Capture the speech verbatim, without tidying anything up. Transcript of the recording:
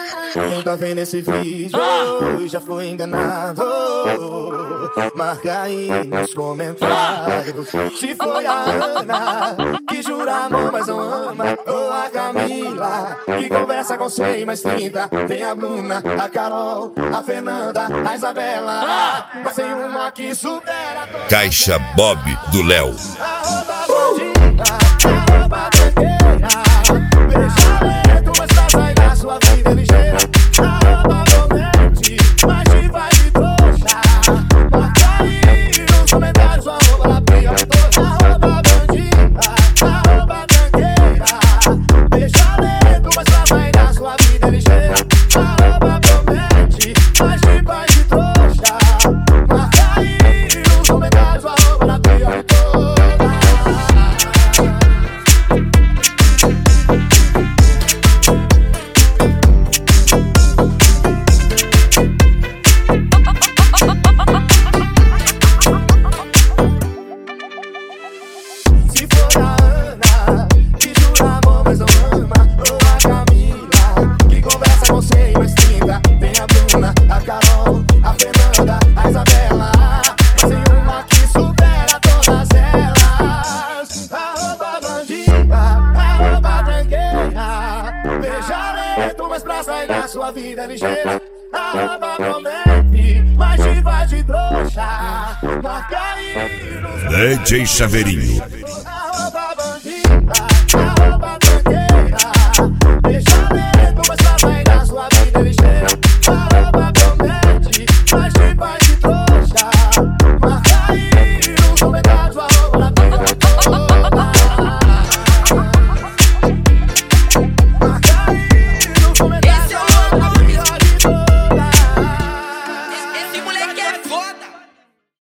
Quem tá vendo esse vídeo já foi enganado. Marca aí nos comentários se foi a Ana que jura amor, mas não ama, ou a Camila que conversa com cem mais trinta. Tem a Bruna, a Carol, a Fernanda, a Isabela, mas tem uma que supera todas. Caixa Bob do Léo. Arroba bandida, arroba tranqueira, deixa lento, mas pra sair da sua vida ligeira. Arroba comente, mas te vai de trouxa. Marca aí nos comentários, arroba na pior toda. Arroba bandida, arroba tranqueira, deixa lento, mas pra sair da sua vida ligeira. Arroba comente, mas te vai de trouxa. Marca aí nos comentários, arroba na pior toda. Se for a Ana que jura amor, mas não ama, ou a Camila que conversa com cem mais trinta. Tem a Bruna, a Carol, a Fernanda, a Isabela, mas tem uma que supera todas elas. Arroba bandida, arroba tranqueira, beija lento, mas pra sair da sua vida ligeira. Arroba comente, mas te vai de trouxa. Marca aí nos D J Chaveirinho. arroba bandida, arroba tranqueira, deixa lento, mas pra sair da sua vida ligeira. Arroba comente, mas te vai de trouxa. Marca aí nos comentários, arroba na pior toda. Marca aí nos comentários, arroba na pior de todas. Esse moleque é foda.